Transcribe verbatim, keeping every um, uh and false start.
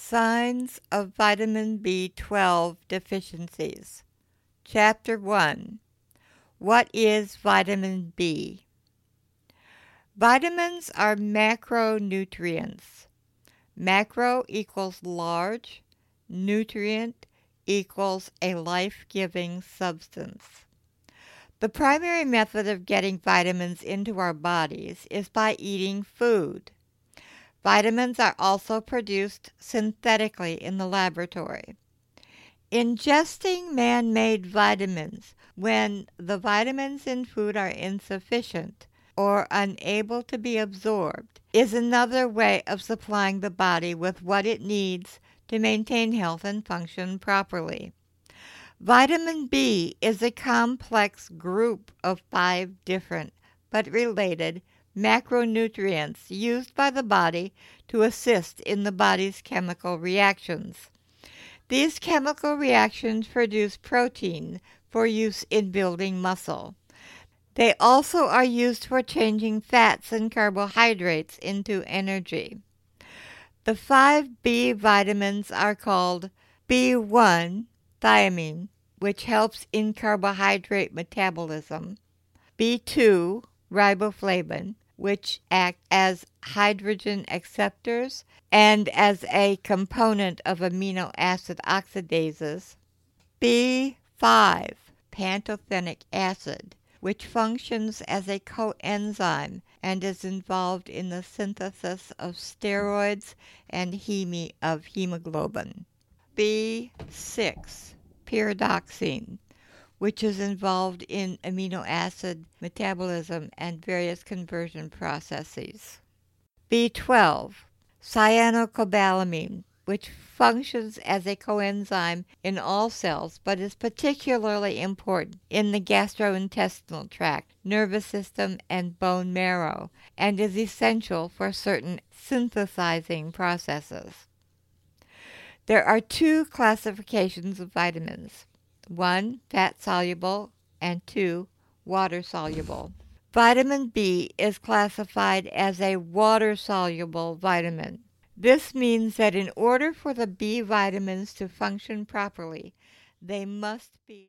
Signs of vitamin B twelve deficiencies. Chapter one. What is vitamin B? Vitamins are macronutrients. Macro equals large, nutrient equals a life-giving substance. The primary method of getting vitamins into our bodies is by eating food. Vitamins are also produced synthetically in the laboratory. Ingesting man-made vitamins when the vitamins in food are insufficient or unable to be absorbed is another way of supplying the body with what it needs to maintain health and function properly. Vitamin B is a complex group of five different but related macronutrients used by the body to assist in the body's chemical reactions. These chemical reactions produce protein for use in building muscle. They also are used for changing fats and carbohydrates into energy. The five B vitamins are called B one, thiamine, which helps in carbohydrate metabolism, B two, riboflavin, which act as hydrogen acceptors and as a component of amino acid oxidases, B five, pantothenic acid, which functions as a coenzyme and is involved in the synthesis of steroids and heme of hemoglobin, B six, pyridoxine, which is involved in amino acid metabolism and various conversion processes. B twelve, cyanocobalamin, which functions as a coenzyme in all cells but is particularly important in the gastrointestinal tract, nervous system, and bone marrow, and is essential for certain synthesizing processes. There are two classifications of vitamins. One, fat-soluble, and two, water-soluble. Vitamin B is classified as a water-soluble vitamin. This means that in order for the B vitamins to function properly, they must be